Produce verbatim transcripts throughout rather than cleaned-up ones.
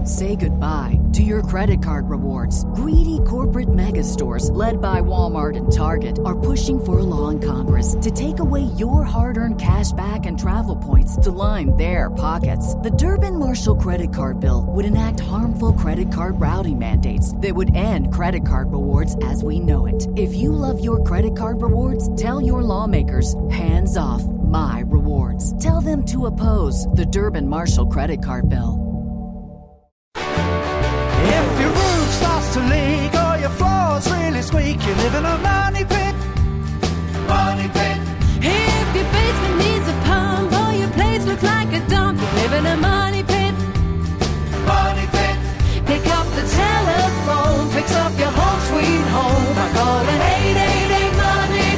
Say goodbye to your credit card rewards. Greedy corporate mega stores, led by Walmart and Target, are pushing for a law in Congress to take away your hard-earned cash back and travel points to line their pockets. The Durbin-Marshall credit card bill would enact harmful credit card routing mandates that would end credit card rewards as we know it. If you love your credit card rewards, tell your lawmakers, hands off my rewards. Tell them to oppose the Durbin-Marshall credit card bill. If your roof starts to leak or your floor's really squeak, you live in a money pit. Money pit. If your basement needs a pump or your place looks like a dump, you live in a money pit. Money pit. Pick up the telephone, fix up your home sweet home by calling eight eight eight money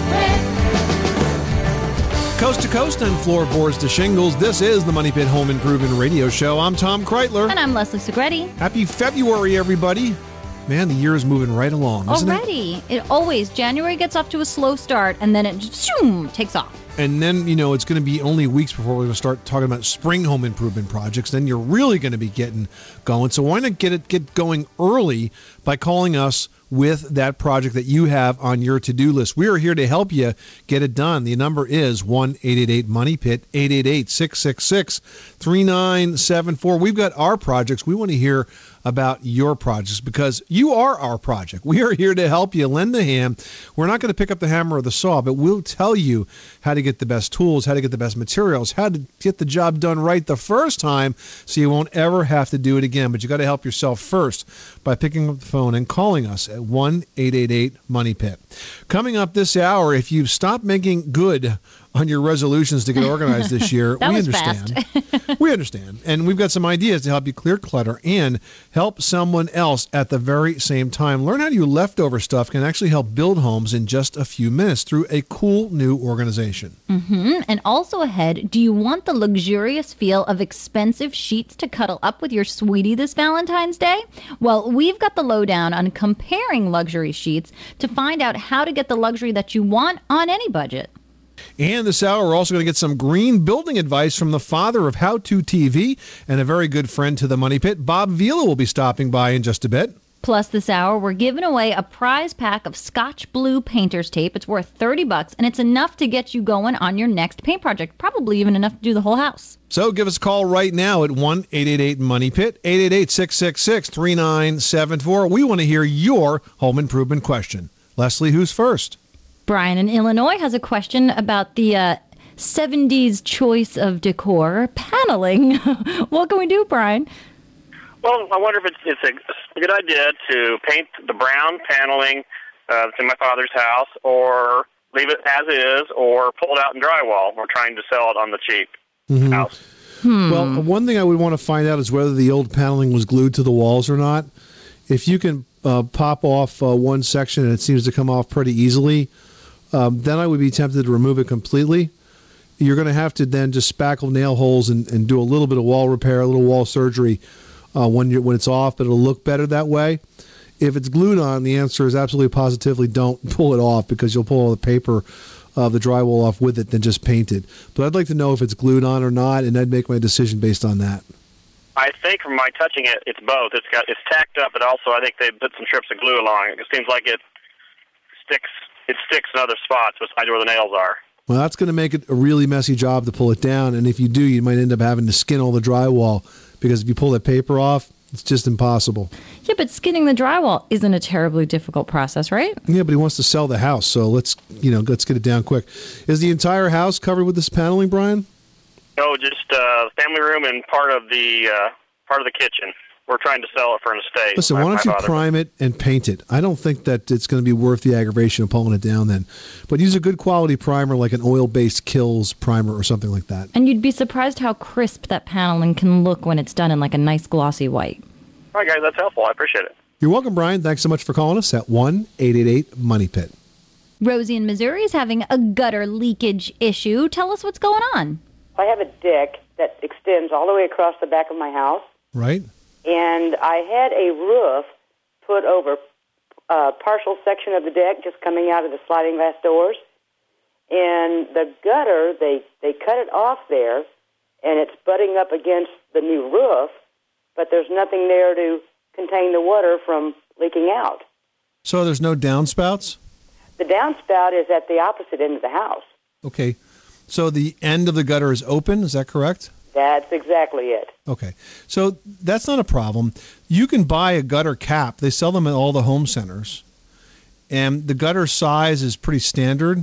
pit. Coast to coast and floorboards to shingles, this is the Money Pit Home Improvement Radio Show. I'm Tom Kreitler. And I'm Leslie Segretti. Happy February, everybody. Man, the year is moving right along, isn't Already. It? it always. January gets off to a slow start, and then it just zoom, takes off. And then, you know, it's going to be only weeks before we're going to start talking about spring home improvement projects. Then you're really going to be getting going. So why not get it get going early by calling us with that project that you have on your to-do list. We are here to help you get it done. The number is one eight eight eight money pit, eight eight eight, six six six, three nine seven four. We've got our projects. We want to hear about your projects because you are our project. We are here to help you, lend a hand. We're not going to pick up the hammer or the saw, but we'll tell you how to get the best tools, how to get the best materials, how to get the job done right the first time so you won't ever have to do it again. But you got to help yourself first by picking up the phone and calling us at one eight eight eight money pit. Coming up this hour, if you've stopped making good on your resolutions to get organized this year, that we was understand. fast. We understand. And we've got some ideas to help you clear clutter and help someone else at the very same time. Learn how your leftover stuff can actually help build homes in just a few minutes through a cool new organization. Mm-hmm. And also ahead, do you want the luxurious feel of expensive sheets to cuddle up with your sweetie this Valentine's Day? Well, we've got the lowdown on comparing luxury sheets to find out how to get the luxury that you want on any budget. And this hour, we're also going to get some green building advice from the father of How To T V and a very good friend to the Money Pit. Bob Vila will be stopping by in just a bit. Plus, this hour, we're giving away a prize pack of Scotch Blue painter's tape. It's worth thirty bucks, and it's enough to get you going on your next paint project. Probably even enough to do the whole house. So give us a call right now at one eight eight eight money pit, eight eight eight, six six six, three nine seven four. We want to hear your home improvement question. Leslie, who's first? Brian in Illinois has a question about the uh, seventies choice of decor, paneling. What can we do, Brian? Well, I wonder if it's, it's a, a good idea to paint the brown paneling uh, that's in my father's house, or leave it as is, or pull it out in drywall. We're trying to sell it on the cheap Mm-hmm. house. Hmm. Well, one thing I would want to find out is whether the old paneling was glued to the walls or not. If you can uh, pop off uh, one section and it seems to come off pretty easily, um, then I would be tempted to remove it completely. You're going to have to then just spackle nail holes and, and do a little bit of wall repair, a little wall surgery uh, when you're, when it's off, but it'll look better that way. If it's glued on, the answer is absolutely positively don't pull it off because you'll pull all the paper of the drywall off with it than just paint it. But I'd like to know if it's glued on or not, and I'd make my decision based on that. I think from my touching it, it's both. It's got it's tacked up, but also I think they put some strips of glue along it. It seems like it sticks it sticks in other spots besides where the nails are. Well, that's going to make it a really messy job to pull it down, and if you do, you might end up having to skin all the drywall because if you pull that paper off, it's just impossible. Yeah, but skinning the drywall isn't a terribly difficult process, right? Yeah, but he wants to sell the house, so let's you know let's get it down quick. Is the entire house covered with this paneling, Brian? No, just uh, the family room and part of the uh, part of the kitchen. We're trying to sell it for an estate. Listen, my, why don't you prime it and paint it? I don't think that it's going to be worth the aggravation of pulling it down then. But use a good quality primer like an oil-based Kills primer or something like that. And you'd be surprised how crisp that paneling can look when it's done in like a nice glossy white. All right, guys, that's helpful. I appreciate it. You're welcome, Brian. Thanks so much for calling us at one eight eight eight money pit. Rosie in Missouri is having a gutter leakage issue. Tell us what's going on. I have a deck that extends all the way across the back of my house. Right. And I had a roof put over a partial section of the deck just coming out of the sliding glass doors. And the gutter, they, they cut it off there, and it's butting up against the new roof. but there's nothing there to contain the water from leaking out. So there's no downspouts? The downspout is at the opposite end of the house. Okay. So the end of the gutter is open, is that correct? That's exactly it. Okay. So that's not a problem. You can buy a gutter cap. They sell them at all the home centers. And the gutter size is pretty standard.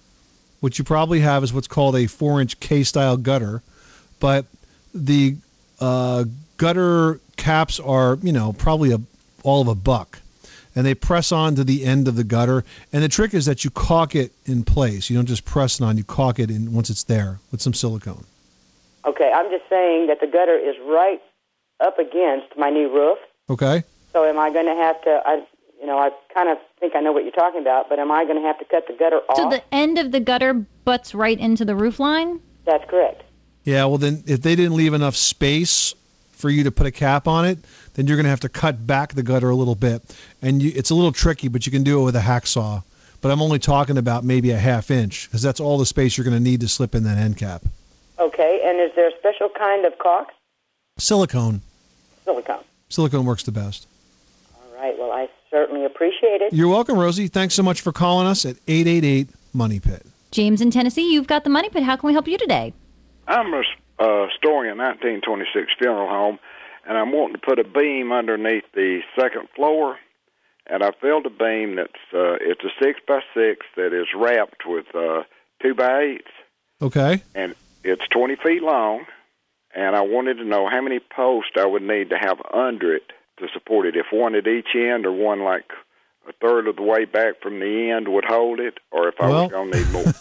What you probably have is what's called a four-inch K-style gutter. But the uh, gutter caps are, you know, probably a, all of a buck. And they press on to the end of the gutter. And the trick is that you caulk it in place. You don't just press it on. You caulk it in once it's there with some silicone. Okay, I'm just saying that the gutter is right up against my new roof. Okay. So am I going to have to, I, you know, I kind of think I know what you're talking about, but am I going to have to cut the gutter off? So the end of the gutter butts right into the roof line? That's correct. Yeah, well then if they didn't leave enough space for you to put a cap on it, then you're going to have to cut back the gutter a little bit. And you, it's a little tricky, but you can do it with a hacksaw. But I'm only talking about maybe a half inch, because that's all the space you're going to need to slip in that end cap. Okay, and is there a special kind of caulk? Silicone. Silicone. Silicone works the best. All right, well, I certainly appreciate it. You're welcome, Rosie. Thanks so much for calling us at eight eight eight, MONEY PIT. James in Tennessee, you've got the Money Pit. How can we help you today? I'm uh, storing a nineteen twenty-six funeral home, and I'm wanting to put a beam underneath the second floor. And I filled a beam that's uh, it's a six by six that is wrapped with uh, two by eights. Okay. And it's twenty feet long, and I wanted to know how many posts I would need to have under it to support it. If one at each end or one like a third of the way back from the end would hold it, or if I well, was going to need more.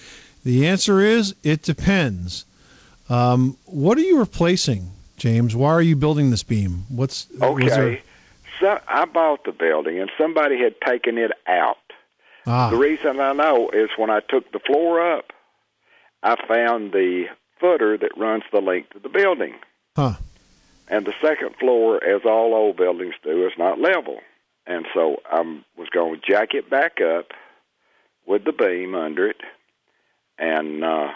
The answer is it depends. Um, what are you replacing, James? Why are you building this beam? What's okay? there... So I bought the building, and somebody had taken it out. Ah. The reason I know is when I took the floor up, I found the footer that runs the length of the building. Huh. And the second floor, as all old buildings do, is not level. And so I was going to jack it back up with the beam under it and uh,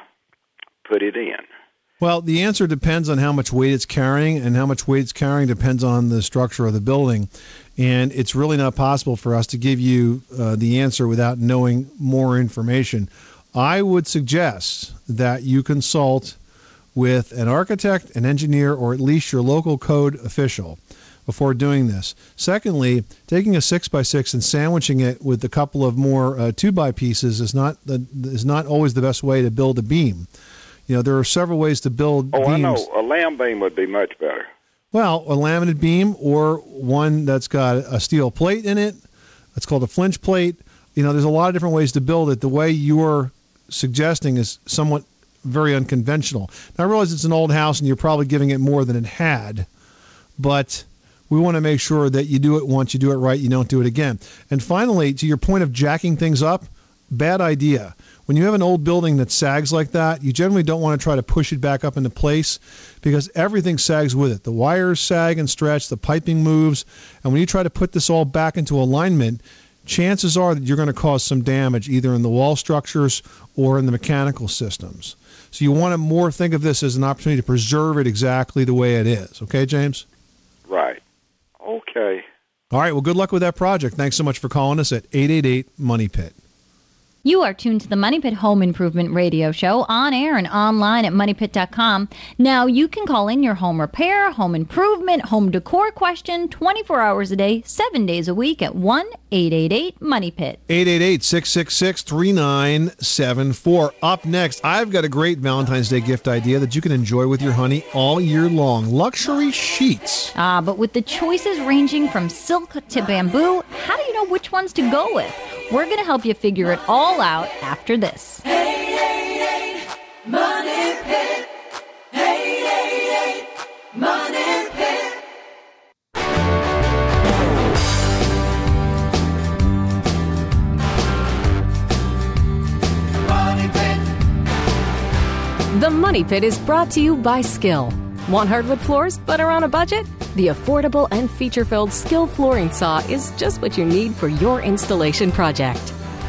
put it in. Well, the answer depends on how much weight it's carrying, and how much weight it's carrying depends on the structure of the building. And it's really not possible for us to give you uh, the answer without knowing more information. I would suggest that you consult with an architect, an engineer, or at least your local code official before doing this. Secondly, taking a six by six and sandwiching it with a couple of more uh, two by pieces is not the, is not always the best way to build a beam. You know, there are several ways to build oh, beams. I know. A lamb beam would be much better. Well, a laminate beam or one that's got a steel plate in it. That's called a flinch plate. You know, there's a lot of different ways to build it. The way you're suggesting is somewhat very unconventional. Now, I realize it's an old house and you're probably giving it more than it had, but we want to make sure that you do it once, you do it right, you don't do it again. And finally, to your point of jacking things up, bad idea. When you have an old building that sags like that, you generally don't want to try to push it back up into place because everything sags with it. The wires sag and stretch, the piping moves, and when you try to put this all back into alignment, chances are that you're going to cause some damage either in the wall structures or in the mechanical systems. So you want to more think of this as an opportunity to preserve it exactly the way it is. Okay, James? Right. Okay. All right. Well, good luck with that project. Thanks so much for calling us at eight eight eight, MONEY PIT. You are tuned to the Money Pit Home Improvement Radio Show on air and online at money pit dot com. Now, you can call in your home repair, home improvement, home decor question twenty-four hours a day, seven days a week at one eight eight eight, MONEY PIT. eight eight eight, six six six, three nine seven four. Up next, I've got a great Valentine's Day gift idea that you can enjoy with your honey all year long. Luxury sheets. Ah, but with the choices ranging from silk to bamboo, how do you know which ones to go with? We're going to help you figure it all out after this. eight eight eight, MONEY PIT. eight eight eight, MONEY PIT. Money Pit. The Money Pit is brought to you by Skill. Want hardwood floors but are on a budget? The affordable and feature-filled Skill flooring saw is just what you need for your installation project.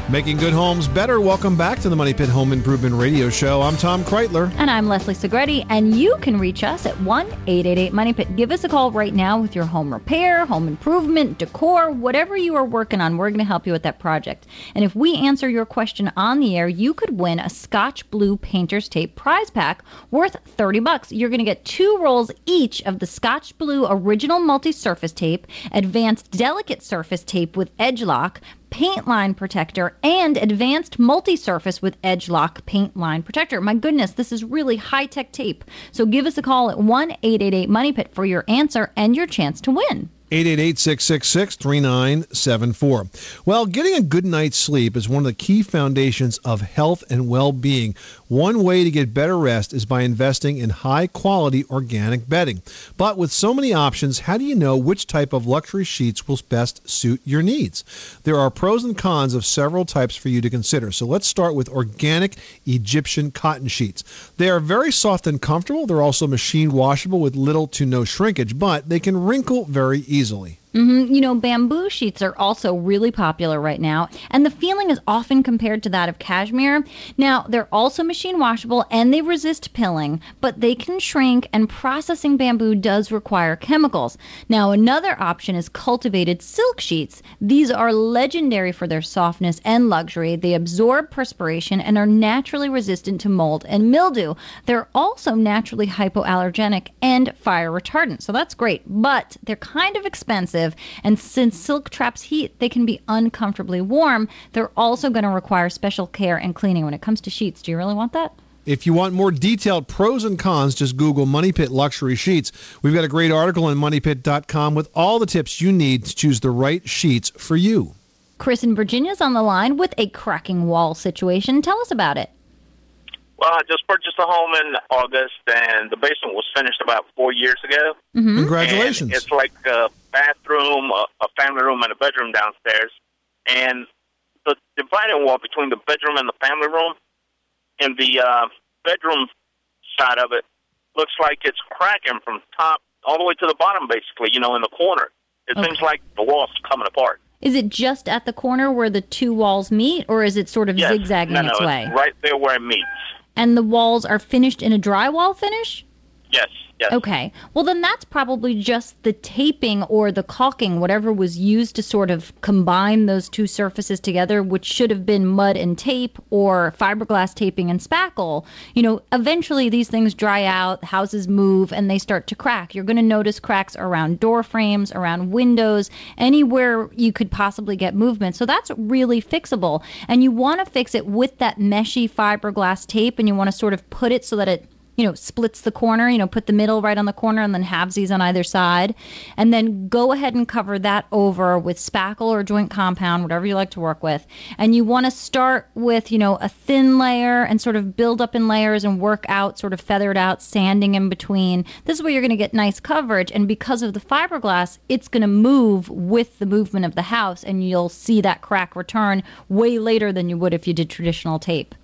Making good homes better. Welcome back to the Money Pit Home Improvement Radio Show. I'm Tom Kreitler. And I'm Leslie Segretti, and you can reach us at one eight eight eight money pit. Give us a call right now with your home repair, home improvement, decor, whatever you are working on. We're going to help you with that project. And if we answer your question on the air, you could win a Scotch Blue Painter's Tape prize pack worth thirty bucks. You're going to get two rolls each of the Scotch Blue Original Multi-Surface Tape, Advanced Delicate Surface Tape with Edge Lock, Paint Line Protector, and Advanced Multi-Surface with Edge Lock Paint Line Protector. My goodness, this is really high-tech tape. So give us a call at one eight eight eight money pit for your answer and your chance to win. eight eight eight, six six six, three nine seven four. Well, getting a good night's sleep is one of the key foundations of health and well-being. One way to get better rest is by investing in high-quality organic bedding. But with so many options, how do you know which type of luxury sheets will best suit your needs? There are pros and cons of several types for you to consider. So let's start with organic Egyptian cotton sheets. They are very soft and comfortable. They're also machine washable with little to no shrinkage, but they can wrinkle very easily. Mm-hmm. You know, bamboo sheets are also really popular right now, and the feeling is often compared to that of cashmere. Now, they're also machine washable and they resist pilling, but they can shrink, and processing bamboo does require chemicals. Now, another option is cultivated silk sheets. These are legendary for their softness and luxury. They absorb perspiration and are naturally resistant to mold and mildew. They're also naturally hypoallergenic and fire retardant, so that's great, but they're kind of expensive. And since silk traps heat, they can be uncomfortably warm. They're also going to require special care and cleaning when it comes to sheets. Do you really want that? If you want more detailed pros and cons, just Google Money Pit Luxury Sheets. We've got a great article on money pit dot com with all the tips you need to choose the right sheets for you. Chris in Virginia's on the line with a cracking wall situation. Tell us about it. Well, I just purchased a home in August, and the basement was finished about four years ago. Mm-hmm. Congratulations. And it's like a bathroom, a, a family room, and a bedroom downstairs. And the dividing wall between the bedroom and the family room, and the uh, bedroom side of it, looks like it's cracking from top all the way to the bottom, basically, you know, in the corner. It Okay. seems like the wall's coming apart. Is it just at the corner where the two walls meet, or is it sort of Yes. zigzagging no, no, its it's way? right there where it meets. And the walls are finished in a drywall finish? Yes, yes. Okay. Well, then that's probably just the taping or the caulking, whatever was used to sort of combine those two surfaces together, which should have been mud and tape or fiberglass taping and spackle. You know, eventually these things dry out, houses move, and they start to crack. You're going to notice cracks around door frames, around windows, anywhere you could possibly get movement. So that's really fixable. And you want to fix it with that meshy fiberglass tape, and you want to sort of put it so that it, you know, splits the corner, you know, put the middle right on the corner and then halvesies on either side. And then go ahead and cover that over with spackle or joint compound, whatever you like to work with. And you want to start with, you know, a thin layer and sort of build up in layers and work out, sort of feathered out, sanding in between. This is where you're going to get nice coverage. And because of the fiberglass, it's going to move with the movement of the house, and you'll see that crack return way later than you would if you did traditional tape.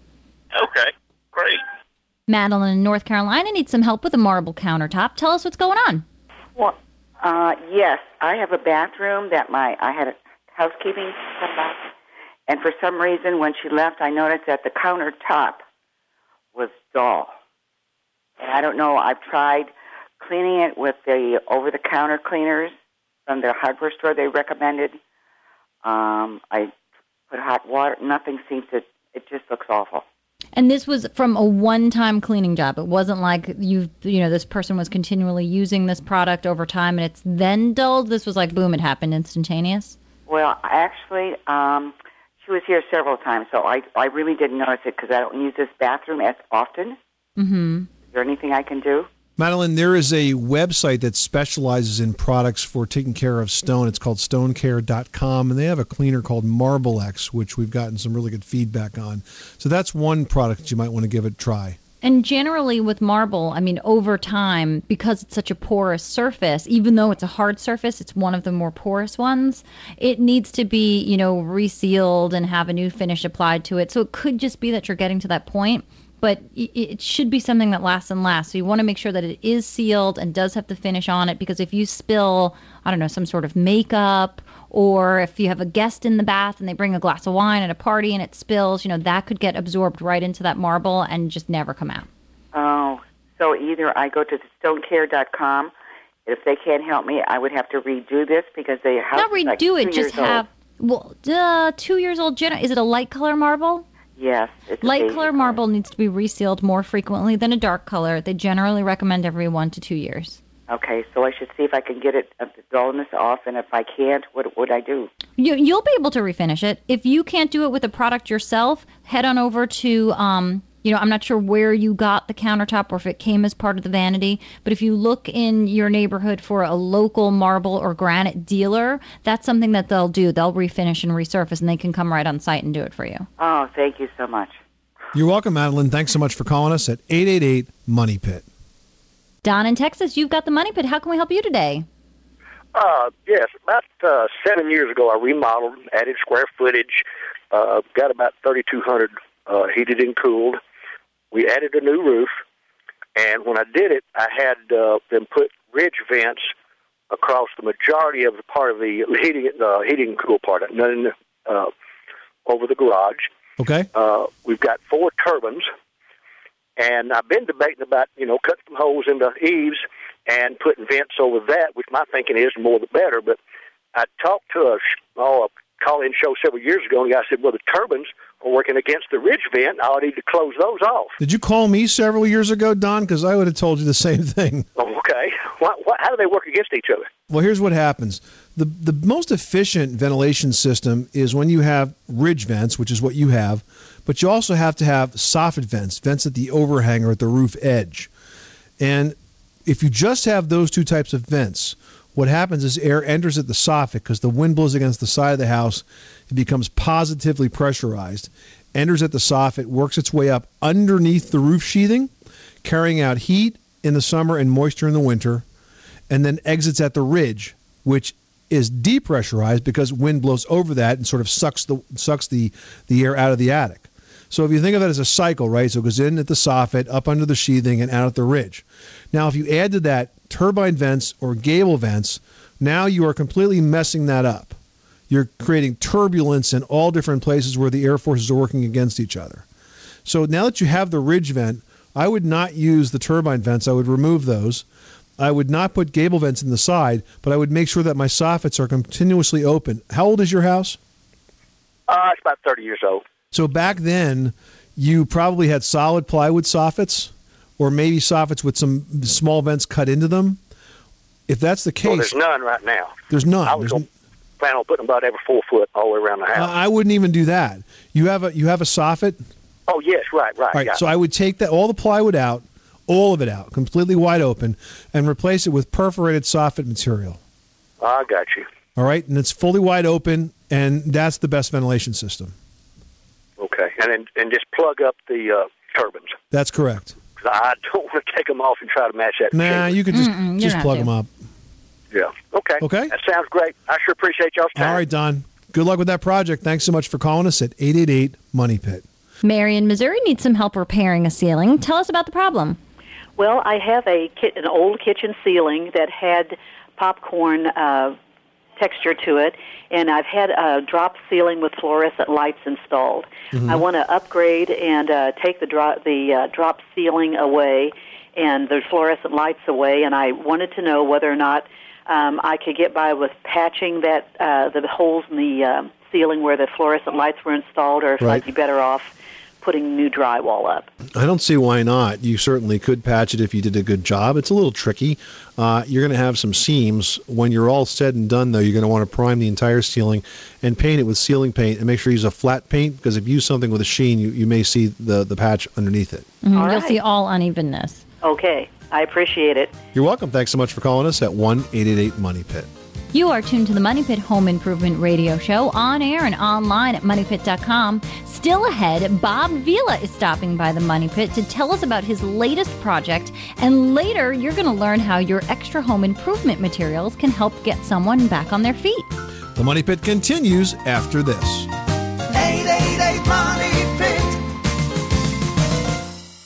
Okay, great. Madeline in North Carolina needs some help with a marble countertop. Tell us what's going on. Well, uh, yes, I have a bathroom that my I had a housekeeping come back, and for some reason when she left, I noticed that the countertop was dull. And I don't know. I've tried cleaning it with the over-the-counter cleaners from the hardware store they recommended. Um, I put hot water. Nothing seems to. It just looks awful. And this was from a one-time cleaning job. It wasn't like you, you know, this person was continually using this product over time and it's then dulled. This was like, boom, it happened instantaneous. Well, actually, um, she was here several times, so I, I really didn't notice it because I don't use this bathroom as often. Mm-hmm. Is there anything I can do? Madeline, there is a website that specializes in products for taking care of stone. It's called stone care dot com, and they have a cleaner called Marblex, which we've gotten some really good feedback on. So that's one product that you might want to give it a try. And generally with marble, I mean, over time, because it's such a porous surface, even though it's a hard surface, it's one of the more porous ones, it needs to be, you know, resealed and have a new finish applied to it. So it could just be that you're getting to that point. but it should be something that lasts and lasts. So you want to make sure that it is sealed and does have the finish on it, because if you spill, I don't know, some sort of makeup, or if you have a guest in the bath and they bring a glass of wine at a party and it spills, you know, that could get absorbed right into that marble and just never come out. Oh, so either I go to stone care dot com. If they can't help me, I would have to redo this because they have not redo like it. Just have well, uh, two years old. Jenna, is it a light color marble? Yes. It's light color marble needs to be resealed more frequently than a dark color. They generally recommend every one to two years. Okay, so I should see if I can get it, uh, the dullness off, and if I can't, what would I do? You, you'll be able to refinish it. If you can't do it with a product yourself, head on over to, um, you know, I'm not sure where you got the countertop or if it came as part of the vanity, but if you look in your neighborhood for a local marble or granite dealer, that's something that they'll do. They'll refinish and resurface, and they can come right on site and do it for you. Oh, thank you so much. You're welcome, Madeline. Thanks so much for calling us at eight eight eight, money pit. Don in Texas, you've got the Money Pit. How can we help you today? Uh, yes, about uh, seven years ago, I remodeled, added square footage, uh, got about thirty-two hundred uh, heated and cooled. We added a new roof, and when I did it, I had uh, them put ridge vents across the majority of the part of the heating, uh, heating and cool part, none uh, over the garage. Okay. Uh, we've got four turbines, and I've been debating about, you know, cutting some holes in the eaves and putting vents over that, which my thinking is more the better. But I talked to a, oh, a call-in show several years ago, and the guy said, well, the turbines are working against the ridge vent. I'll need to close those off. Did you call me several years ago, Don? Because I would have told you the same thing. Oh, okay. What, what, how do they work against each other? Well, here's what happens. The the most efficient ventilation system is when you have ridge vents, which is what you have, but you also have to have soffit vents, vents at the overhang or at the roof edge. And if you just have those two types of vents, what happens is air enters at the soffit because the wind blows against the side of the house. It becomes positively pressurized, enters at the soffit, works its way up underneath the roof sheathing, carrying out heat in the summer and moisture in the winter, and then exits at the ridge, which is depressurized because wind blows over that and sort of sucks the sucks the, the air out of the attic. So if you think of it as a cycle, right? So it goes in at the soffit, up under the sheathing, and out at the ridge. Now, if you add to that turbine vents or gable vents, now you are completely messing that up. You're creating turbulence in all different places where the air forces are working against each other. So now that you have the ridge vent, I would not use the turbine vents. I would remove those. I would not put gable vents in the side, but I would make sure that my soffits are continuously open. How old is your house? Uh, it's about thirty years old. So back then, you probably had solid plywood soffits, or maybe soffits with some small vents cut into them. If that's the case... Well, there's none right now. There's none. I was There's going to plan on putting about every four foot all the way around the house. Uh, I wouldn't even do that. You have a you have a soffit? Oh, yes, right, right. All right, yeah. so I would take that all the plywood out, all of it out, completely wide open, and replace it with perforated soffit material. I got you. All right, and it's fully wide open, and that's the best ventilation system. Okay, and then and just plug up the uh, turbines. That's correct. Because I don't want to take them off and try to match that. Nah, chamber. you could just Mm-mm, you just don't plug have them to. up. Yeah. Okay. Okay. That sounds great. I sure appreciate y'all's time. All right, Don. Good luck with that project. Thanks so much for calling us at eight eight eight, money pit. Mary in Missouri needs some help repairing a ceiling. Tell us about the problem. Well, I have a ki- an old kitchen ceiling that had popcorn uh, texture to it, and I've had a drop ceiling with fluorescent lights installed. Mhm. I want to upgrade and uh, take the dro- the uh, drop ceiling away and the fluorescent lights away, and I wanted to know whether or not um, I could get by with patching that uh, the holes in the um, ceiling where the fluorescent lights were installed, or if Right. I'd be better off putting new drywall up. I don't see why not. You certainly could patch it if you did a good job. It's a little tricky. Uh, you're going to have some seams. When you're all said and done, though, you're going to want to prime the entire ceiling and paint it with ceiling paint, and make sure you use a flat paint, because if you use something with a sheen, you, you may see the, the patch underneath it. Mhm, All You'll right. see all unevenness. Okay, I appreciate it. You're welcome. Thanks so much for calling us at one eight eight eight, money pit. You are tuned to the Money Pit Home Improvement Radio Show, on air and online at money pit dot com. Still ahead, Bob Vila is stopping by the Money Pit to tell us about his latest project, and later you're going to learn how your extra home improvement materials can help get someone back on their feet. The Money Pit continues after this. eight eight eight, money pit.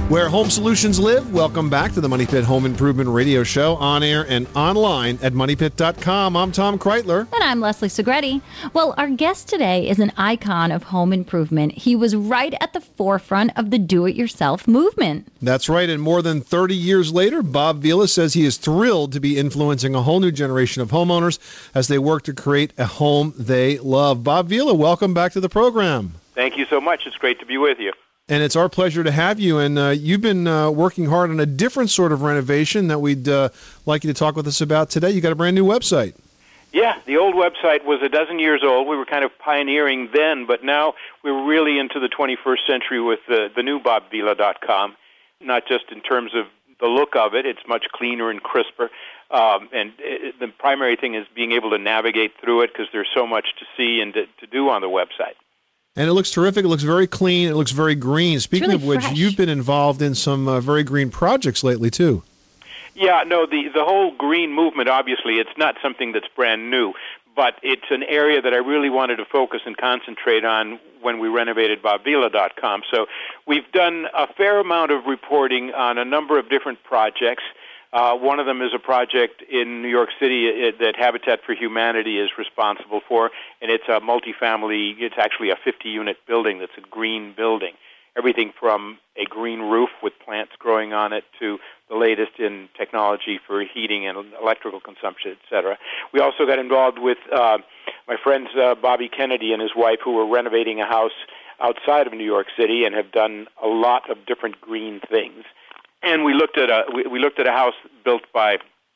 Where home solutions live, welcome back to the Money Pit Home Improvement Radio Show, on air and online at money pit dot com. I'm Tom Kreitler. And I'm Leslie Segretti. Well, our guest today is an icon of home improvement. He was right at the forefront of the do-it-yourself movement. That's right, and more than thirty years later, Bob Vila says he is thrilled to be influencing a whole new generation of homeowners as they work to create a home they love. Bob Vila, welcome back to the program. Thank you so much. It's great to be with you. And it's our pleasure to have you. And uh, you've been uh, working hard on a different sort of renovation that we'd uh, like you to talk with us about today. You got a brand new website. Yeah, the old website was a dozen years old. We were kind of pioneering then, but now we're really into the twenty-first century with the, the new bob vila dot com, not just in terms of the look of it. It's much cleaner and crisper. Um, and it, the primary thing is being able to navigate through it because there's so much to see and to, to do on the website. And it looks terrific. It looks very clean. It looks very green. Speaking really of which, fresh. you've been involved in some uh, very green projects lately, too. Yeah, no, the, the whole green movement, obviously, it's not something that's brand new, but it's an area that I really wanted to focus and concentrate on when we renovated bob vila dot com. So we've done a fair amount of reporting on a number of different projects. Uh, one of them is a project in New York City uh, that Habitat for Humanity is responsible for, and it's a multifamily, it's actually a fifty-unit building that's a green building. Everything from a green roof with plants growing on it to the latest in technology for heating and electrical consumption, et cetera. We also got involved with uh, my friends uh, Bobby Kennedy and his wife, who were renovating a house outside of New York City and have done a lot of different green things. And we looked at a we, we looked at a house built by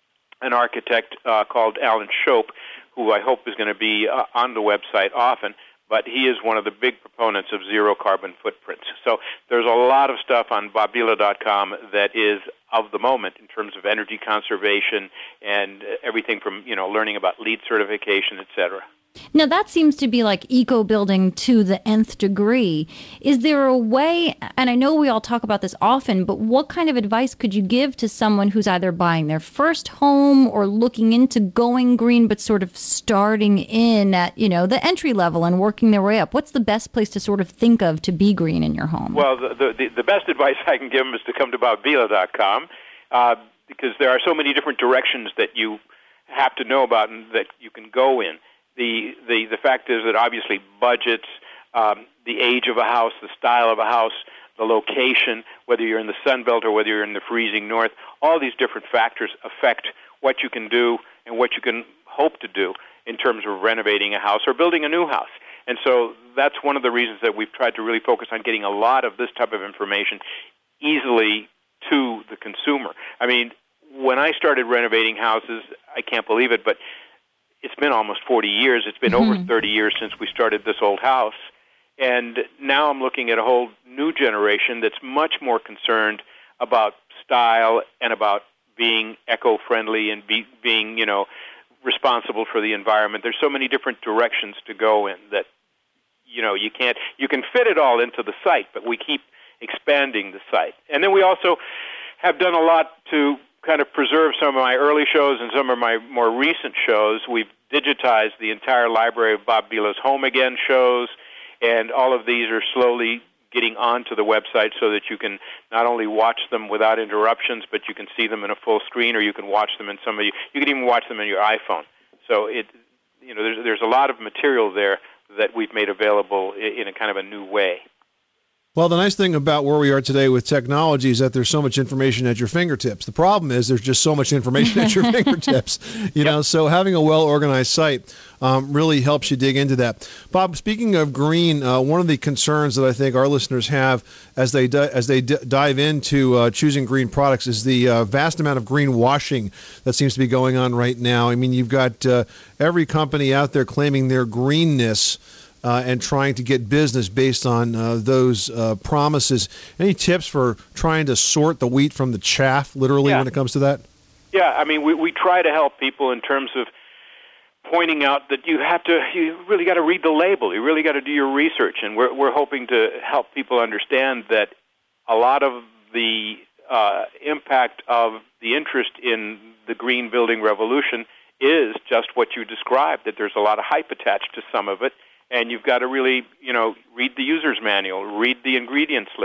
an architect uh, called Alan Shope, who I hope is going to be uh, on the website often. But he is one of the big proponents of zero carbon footprints. So there's a lot of stuff on bob vila dot com that is of the moment in terms of energy conservation and everything from, you know, learning about LEED certification, et cetera. Now, that seems to be like eco-building to the nth degree. Is there a way, and I know we all talk about this often, but what kind of advice could you give to someone who's either buying their first home or looking into going green, but sort of starting in at, you know, the entry level and working their way up? What's the best place to sort of think of to be green in your home? Well, the the, the best advice I can give them is to come to bob vila dot com uh, because there are so many different directions that you have to know about and that you can go in. The, the the fact is that obviously budgets, um, the age of a house, the style of a house, the location, whether you're in the Sun Belt or whether you're in the freezing north, all these different factors affect what you can do and what you can hope to do in terms of renovating a house or building a new house. And so that's one of the reasons that we've tried to really focus on getting a lot of this type of information easily to the consumer. I mean, when I started renovating houses, I can't believe it, but it's been almost forty years. It's been mm-hmm. over thirty years since we started this old house. And now I'm looking at a whole new generation that's much more concerned about style and about being eco-friendly and be, being, you know, responsible for the environment. There's so many different directions to go in that, you know, you can't, you can fit it all into the site, but we keep expanding the site. And then we also have done a lot to kind of preserve some of my early shows and some of my more recent shows. We've digitized the entire library of Bob Vila's Home Again shows, and all of these are slowly getting onto the website so that you can not only watch them without interruptions, but you can see them in a full screen, or you can watch them in some of you. You can even watch them in your iPhone. So it, you know, there's there's a lot of material there that we've made available in a kind of a new way. Well, the nice thing about where we are today with technology is that there's so much information at your fingertips. The problem is there's just so much information at your fingertips, you know, so having a well-organized site um, really helps you dig into that. Bob, speaking of green, uh, one of the concerns that I think our listeners have as they di- as they d- dive into uh, choosing green products is the uh, vast amount of green washing that seems to be going on right now. I mean, you've got uh, every company out there claiming their greenness Uh, and trying to get business based on uh, those uh, promises. Any tips for trying to sort the wheat from the chaff, literally, yeah. when it comes to that? Yeah, I mean, we, we try to help people in terms of pointing out that you have to, you really got to read the label. You really got to do your research, and we're we're hoping to help people understand that a lot of the uh, impact of the interest in the green building revolution is just what you described, that there's a lot of hype attached to some of it. And you've got to really, you know, read the user's manual, read the ingredients list,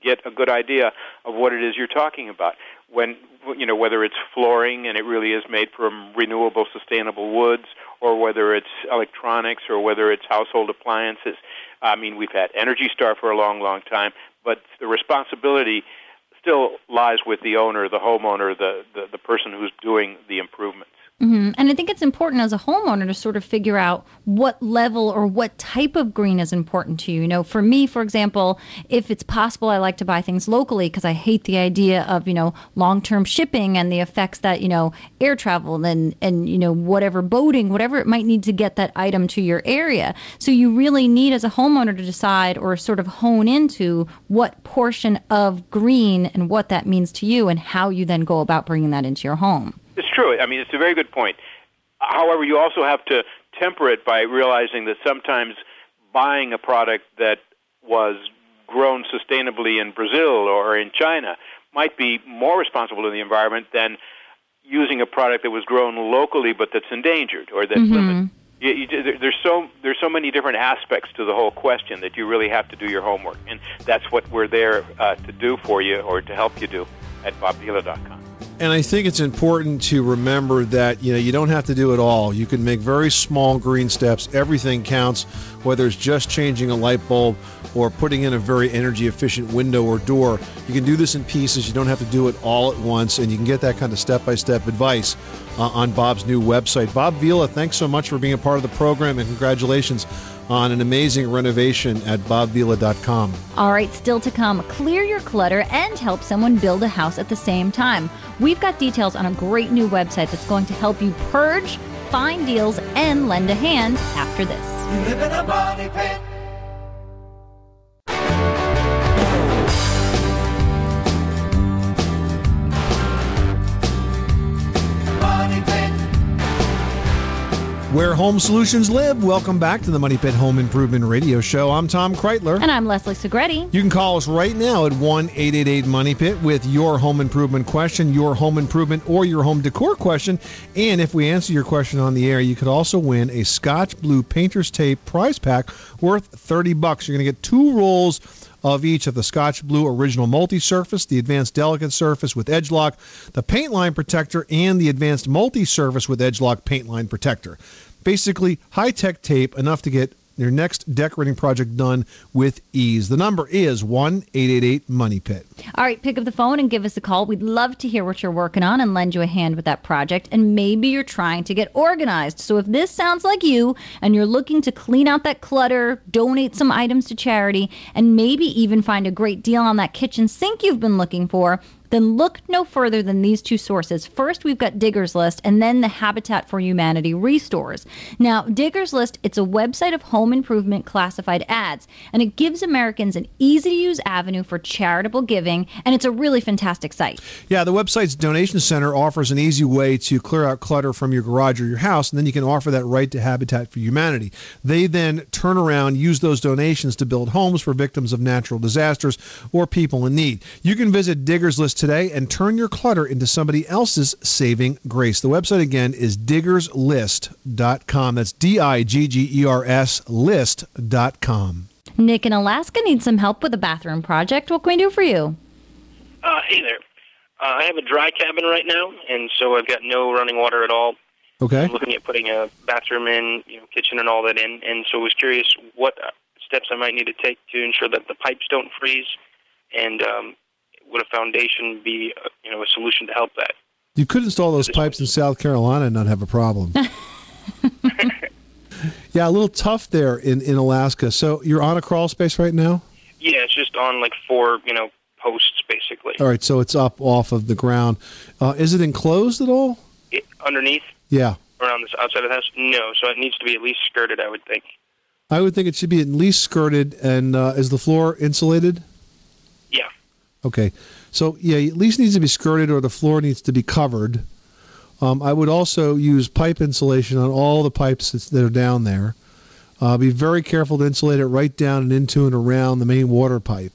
get a good idea of what it is you're talking about. When, you know, whether it's flooring and it really is made from renewable, sustainable woods, or whether it's electronics, or whether it's household appliances. I mean, we've had Energy Star for a long, long time, but the responsibility still lies with the owner, the homeowner, the, the, the person who's doing the improvements. Mm-hmm. And I think it's important as a homeowner to sort of figure out what level or what type of green is important to you. You know, for me, for example, if it's possible, I like to buy things locally because I hate the idea of, you know, long-term shipping and the effects that, you know, air travel and, and, you know, whatever boating, whatever it might need to get that item to your area. So you really need as a homeowner to decide or sort of hone into what portion of green and what that means to you and how you then go about bringing that into your home. It's true. I mean, it's a very good point. However, you also have to temper it by realizing that sometimes buying a product that was grown sustainably in Brazil or in China might be more responsible to the environment than using a product that was grown locally but that's endangered or that's Mm-hmm. limited. You, you, there's so there's so many different aspects to the whole question that you really have to do your homework, and that's what we're there uh, to do for you or to help you do at bob vila dot com. And I think it's important to remember that, you know, you don't have to do it all. You can make very small green steps. Everything counts, whether it's just changing a light bulb or putting in a very energy efficient window or door. You can do this in pieces. You don't have to do it all at once, and you can get that kind of step-by-step advice uh, on Bob's new website. Bob Vila, thanks so much for being a part of the program, and congratulations on an amazing renovation at bob vila dot com. All right, still to come, clear your clutter and help someone build a house at the same time. We've got details on a great new website that's going to help you purge, find deals, and lend a hand after this. You live in a money pit. Where home solutions live. Welcome back to the Money Pit Home Improvement Radio Show. I'm Tom Kreitler. And I'm Leslie Segretti. You can call us right now at one eight eight eight money pit with your home improvement question, your home improvement or your home decor question. And if we answer your question on the air, you could also win a Scotch Blue Painter's Tape prize pack worth thirty bucks. You're going to get two rolls of each of the Scotch Blue Original Multi-Surface, the Advanced Delicate Surface with Edge Lock, the Paint Line Protector, and the Advanced Multi-Surface with Edge Lock Paint Line Protector. Basically, high-tech tape, enough to get your next decorating project done with ease. The number is one eight eight eight money pit. All right, pick up the phone and give us a call. We'd love to hear what you're working on and lend you a hand with that project. And maybe you're trying to get organized. So if this sounds like you and you're looking to clean out that clutter, donate some items to charity, and maybe even find a great deal on that kitchen sink you've been looking for, then look no further than these two sources. First, we've got Digger's List, and then the Habitat for Humanity Restores. Now, Digger's List, it's a website of home improvement classified ads, and it gives Americans an easy-to-use avenue for charitable giving, and it's a really fantastic site. Yeah, the website's donation center offers an easy way to clear out clutter from your garage or your house, and then you can offer that right to Habitat for Humanity. They then turn around, use those donations to build homes for victims of natural disasters or people in need. You can visit Digger's List today and turn your clutter into somebody else's saving grace. The website again is diggers list dot com. That's D I G G E R S list dot com. Nick in Alaska needs some help with a bathroom project. What can we do for you? Uh, hey there. Uh, I have a dry cabin right now, and so I've got no running water at all. Okay. I'm looking at putting a bathroom in, you know, kitchen and all that in, and so I was curious what steps I might need to take to ensure that the pipes don't freeze, and um, would a foundation be, uh, you know, a solution to help that? You could install those pipes in South Carolina and not have a problem. Yeah, a little tough there in, in Alaska. So you're on a crawl space right now? Yeah, it's just on like four, you know, posts basically. All right, so it's up off of the ground. Uh, is it enclosed at all? It, underneath? Yeah. Around this outside of the house? No, so it needs to be at least skirted, I would think. I would think it should be at least skirted. And uh, is the floor insulated? Yeah. Okay. So, yeah, it at least needs to be skirted or the floor needs to be covered. Um, I would also use pipe insulation on all the pipes that are down there. Uh, be very careful to insulate it right down and into and around the main water pipe.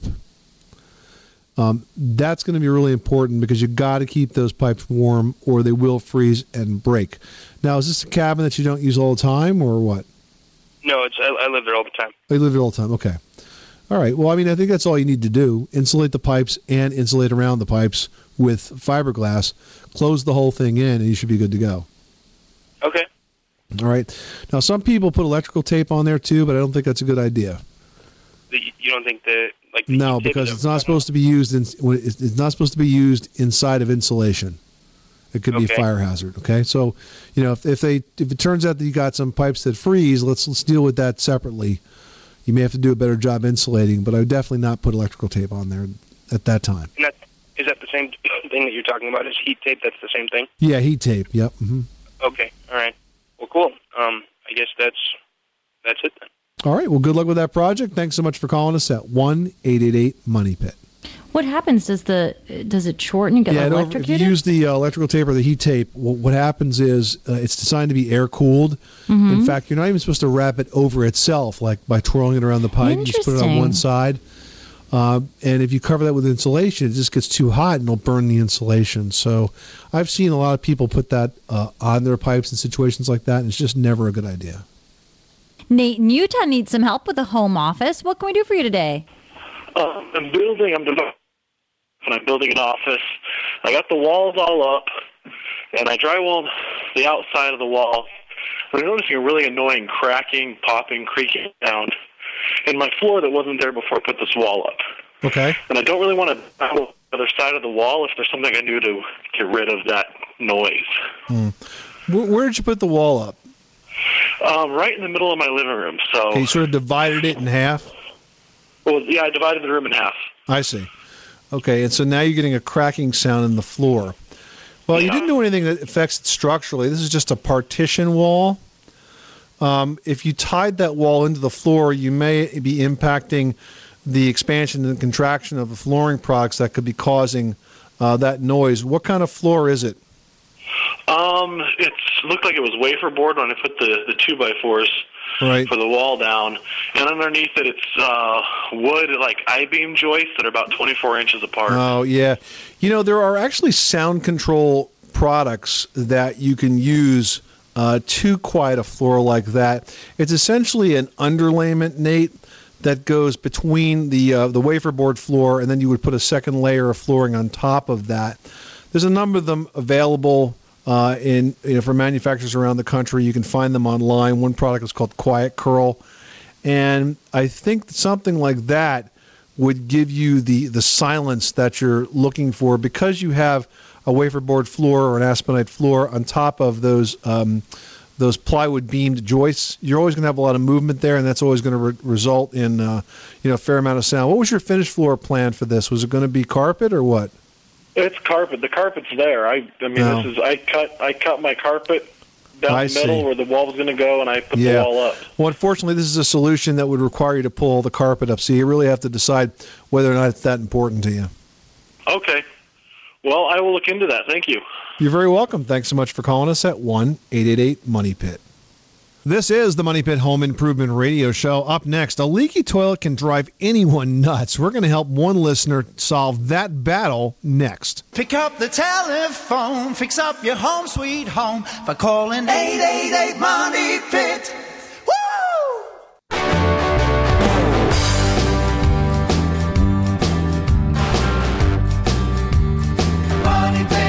Um, that's going to be really important because you've got to keep those pipes warm or they will freeze and break. Now, is this a cabin that you don't use all the time or what? No, it's I, I live there all the time. Oh, you live there all the time. Okay. All right. Well, I mean, I think that's all you need to do. Insulate the pipes and insulate around the pipes with fiberglass. Close the whole thing in, and you should be good to go. Okay. All right. Now, some people put electrical tape on there too, but I don't think that's a good idea. The, you don't think that like the No, heat tape because is it's not supposed to be used in. It's not supposed to be used inside of insulation. It could be a Okay. fire hazard. Okay, so you know if, if they if it turns out that you got some pipes that freeze, let's let's deal with that separately. You may have to do a better job insulating, but I would definitely not put electrical tape on there at that time. And that, is that the same thing that you're talking about? Is heat tape? That's the same thing. Yeah, heat tape. Yep. hmm Okay. All right. Well, cool. Um, I guess that's that's it then. All right. Well, good luck with that project. Thanks so much for calling us at one eight eight eight money pit. What happens? Does the does it short and you get Yeah, no, if electrocuted? you use the uh, electrical tape or the heat tape, what, what happens is uh, it's designed to be air cooled. Mhm. In fact, you're not even supposed to wrap it over itself, like by twirling it around the pipe. You just put it on one side. Uh, and if you cover that with insulation, it just gets too hot and it'll burn the insulation. So I've seen a lot of people put that uh, on their pipes in situations like that, and it's just never a good idea. Nate in Utah needs some help with the home office. What can we do for you today? Uh, I'm building. I'm developing. And I'm building an office. I got the walls all up, and I drywalled the outside of the wall. I'm noticing a really annoying cracking, popping, creaking sound in my floor that wasn't there before I put this wall up. Okay. And I don't really want to battle the other side of the wall if there's something I do to get rid of that noise. Hmm. Where, where did you put the wall up? Um, right in the middle of my living room. So, Okay, you sort of divided it in half? well, yeah, I divided the room in half. I see. Okay, and so now you're getting a cracking sound in the floor. Well, you didn't do anything that affects it structurally. This is just a partition wall. Um, if you tied that wall into the floor, you may be impacting the expansion and contraction of the flooring products that could be causing uh, that noise. What kind of floor is it? Um, it looked like it was wafer board when I put the, the two by fours Right. for the wall down, and underneath it, it's uh, wood like I-beam joists that are about twenty-four inches apart. Oh, yeah. You know, there are actually sound control products that you can use uh, to quiet a floor like that. It's essentially an underlayment, Nate, that goes between the uh, the wafer board floor, and then you would put a second layer of flooring on top of that. There's a number of them available uh, in you know, for manufacturers around the country. You can find them online. One product is called Quiet Curl, and I think something like that would give you the, the silence that you're looking for, because you have a wafer board floor or an aspenite floor on top of those um, those plywood beamed joists. You're always going to have a lot of movement there, and that's always going to re- result in uh, you know a fair amount of sound. What was your finished floor plan for this? Was it going to be carpet or what? It's carpet. The carpet's there. I, I mean, No. this is I cut I cut my carpet down I the middle see. where the wall was going to go, and I put Yeah. the wall up. Well, unfortunately, this is a solution that would require you to pull the carpet up, so you really have to decide whether or not it's that important to you. Okay. Well, I will look into that. Thank you. You're very welcome. Thanks so much for calling us at one eight eight eight money pit. This is the Money Pit Home Improvement Radio Show. Up next, a leaky toilet can drive anyone nuts. We're going to help one listener solve that battle next. Pick up the telephone, fix up your home sweet home by calling eight eight eight money pit. Money Pit.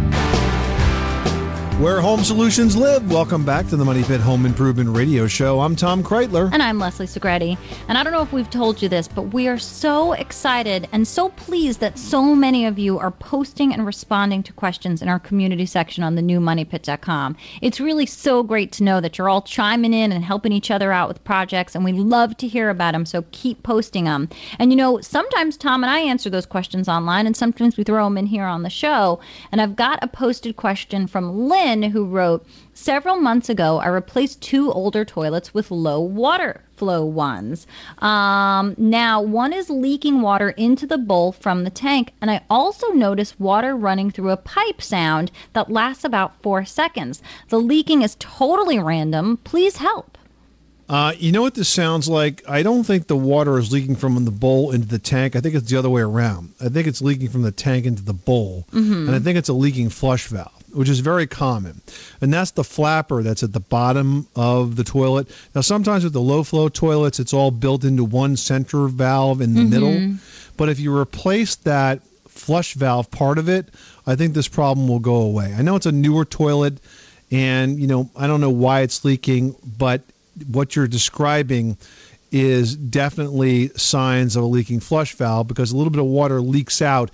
Where home solutions live. Welcome back to the Money Pit Home Improvement Radio Show. I'm Tom Kreitler. And I'm Leslie Segretti. And I don't know if we've told you this, but we are so excited and so pleased that so many of you are posting and responding to questions in our community section on the new money pit dot com. It's really so great to know that you're all chiming in and helping each other out with projects, and we love to hear about them, so keep posting them. And you know, sometimes Tom and I answer those questions online, and sometimes we throw them in here on the show. And I've got a posted question from Lynn, who wrote, several months ago, I replaced two older toilets with low water flow ones. Um, now, one is leaking water into the bowl from the tank, and I also noticed water running through a pipe sound that lasts about four seconds. The leaking is totally random. Please help. Uh, you know what this sounds like? I don't think the water is leaking from the bowl into the tank. I think it's the other way around. I think it's leaking from the tank into the bowl, Mhm. and I think it's a leaking flush valve. which is very common. And that's the flapper that's at the bottom of the toilet. Now, sometimes with the low-flow toilets, it's all built into one center valve in the Mm-hmm. middle. But if you replace that flush valve part of it, I think this problem will go away. I know it's a newer toilet, and, you know, I don't know why it's leaking, but what you're describing is definitely signs of a leaking flush valve, because a little bit of water leaks out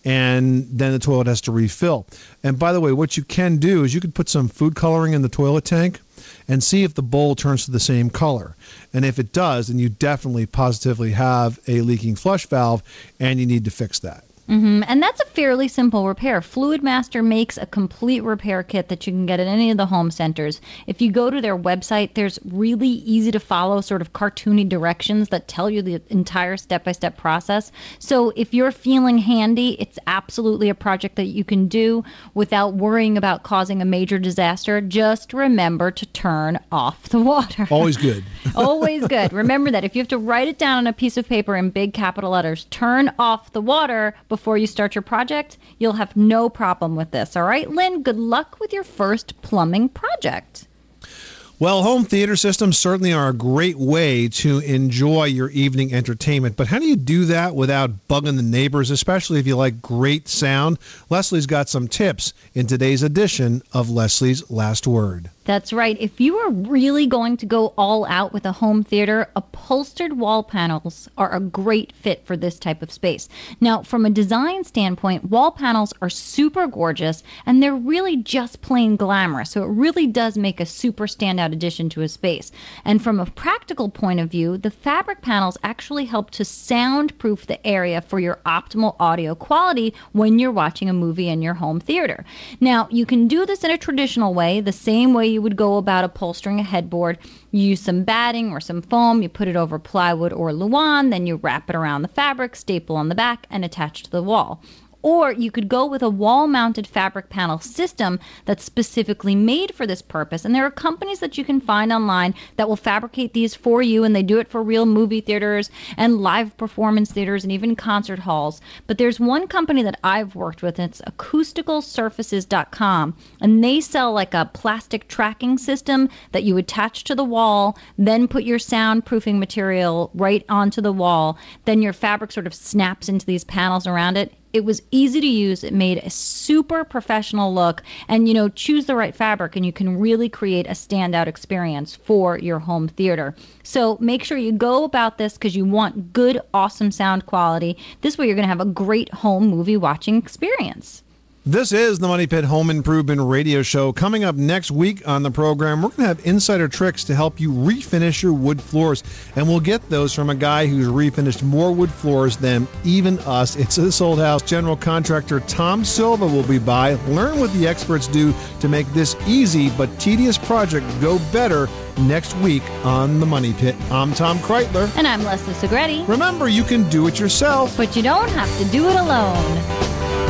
and then the toilet has to refill. And by the way, what you can do is you could put some food coloring in the toilet tank and see if the bowl turns to the same color. And if it does, then you definitely positively have a leaking flush valve, and you need to fix that. Mm-hmm. And that's a fairly simple repair. Fluidmaster makes a complete repair kit that you can get at any of the home centers. If you go to their website, there's really easy to follow sort of cartoony directions that tell you the entire step-by-step process. So if you're feeling handy, it's absolutely a project that you can do without worrying about causing a major disaster. Just remember to turn off the water. Always good. Always good. Remember that if you have to write it down on a piece of paper in big capital letters, turn off the water before you start your project, you'll have no problem with this. All right, Lynn, good luck with your first plumbing project. Well, home theater systems certainly are a great way to enjoy your evening entertainment, but how do you do that without bugging the neighbors, especially if you like great sound? Leslie's got some tips in today's edition of Leslie's Last Word. That's right. If you are really going to go all out with a home theater, upholstered wall panels are a great fit for this type of space. Now, from a design standpoint, wall panels are super gorgeous, and they're really just plain glamorous, so it really does make a super standout addition to a space. And from a practical point of view, the fabric panels actually help to soundproof the area for your optimal audio quality when you're watching a movie in your home theater. Now, you can do this in a traditional way, the same way you would go about upholstering a headboard. You use some batting or some foam, you put it over plywood or luan, then you wrap it around the fabric, staple on the back, and attach to the wall. Or you could go with a wall-mounted fabric panel system that's specifically made for this purpose. And there are companies that you can find online that will fabricate these for you, and they do it for real movie theaters and live performance theaters and even concert halls. But there's one company that I've worked with, and it's acoustical surfaces dot com, and they sell like a plastic tracking system that you attach to the wall, then put your soundproofing material right onto the wall. Then your fabric sort of snaps into these panels around it. It was easy to use. It made a super professional look. And, you know, choose the right fabric and you can really create a standout experience for your home theater. So make sure you go about this because you want good, awesome sound quality. This way you're going to have a great home movie watching experience. This is the Money Pit Home Improvement Radio Show. Coming up next week on the program, we're going to have insider tricks to help you refinish your wood floors. And we'll get those from a guy who's refinished more wood floors than even us. It's This Old House general contractor Tom Silva will be by. Learn what the experts do to make this easy but tedious project go better next week on the Money Pit. I'm Tom Kreitler. And I'm Leslie Segretti. Remember, you can do it yourself, but you don't have to do it alone.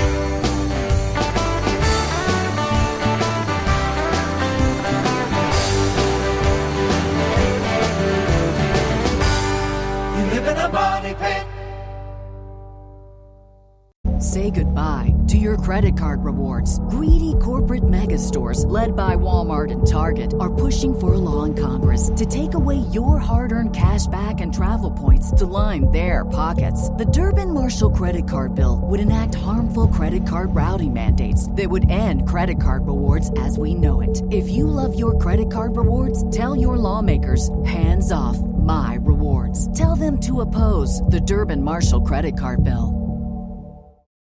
Say goodbye to your credit card rewards. Greedy corporate mega stores, led by Walmart and Target, are pushing for a law in Congress to take away your hard-earned cash back and travel points to line their pockets. The Durbin-Marshall credit card bill would enact harmful credit card routing mandates that would end credit card rewards as we know it. If you love your credit card rewards, tell your lawmakers, hands off my rewards. Tell them to oppose the Durbin-Marshall credit card bill.